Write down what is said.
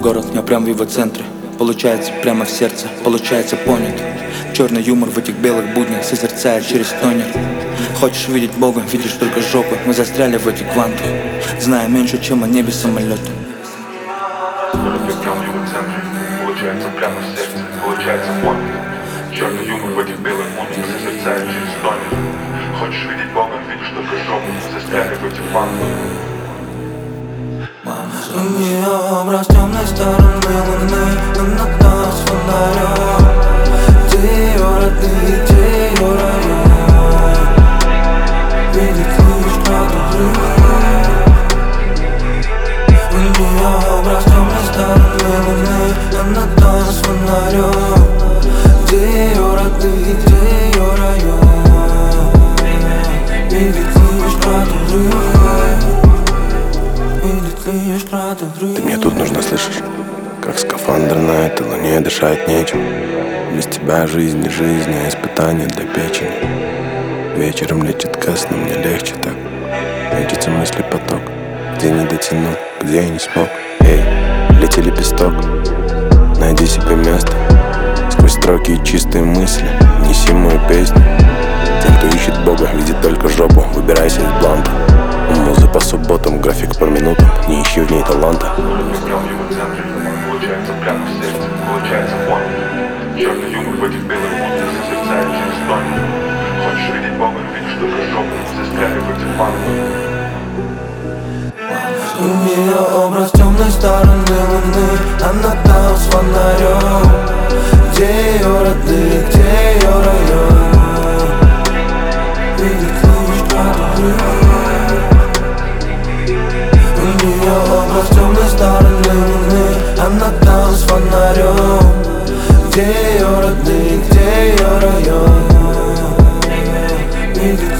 город, я прям в его центре. Получается прямо в сердце, получается понят. Черный юмор в этих белых буднях созерцает через тонер. Хочешь видеть Бога, видишь только жопы. Мы застряли в этих квантах, зная меньше, чем о небе самолета. Получается прямо в сердце, получается понят. Черный юмор в этих белых буднях созерцает через тонер. Хочешь видеть Бога, видишь только жопу. Мы застряли в этих квантах. Ее образ темной стороны луны, над нас фонарем. Где ее родные, где ее район? Видит лишь правду. Ее образ темной стороны луны, над нас фонарем. Где ее родные, где ее район? Видит лишь правду. Ты мне тут нужна, слышишь? Как скафандр на этой луне, дышать нечем. Без тебя жизнь не жизнь, а испытание для печени. Вечером летит ко сну, мне легче так. Мечется мысли поток, где не дотянул, где я не смог. Эй, лети лепесток, найди себе место. Сквозь строки и чистые мысли неси мою песню. Тем, кто ищет Бога, видит только жопу. Выбирайся из бланта. Музы по субботам, график по минутам. Не ищи в ней таланта. Получается прямо в сердце, получается понят. Черный юмор в этих белых буднях созерцает через тонер. Хочешь видеть Бога, видишь только жопу. Мы застряли в этих квантах. Ее образ темной стороны луны, она там с фонарем. Где ее родные, где ее район? Видит лишь правду. Ее образ темной стороны луны, она там с фонарем. Где ее родные, где ее район? Видит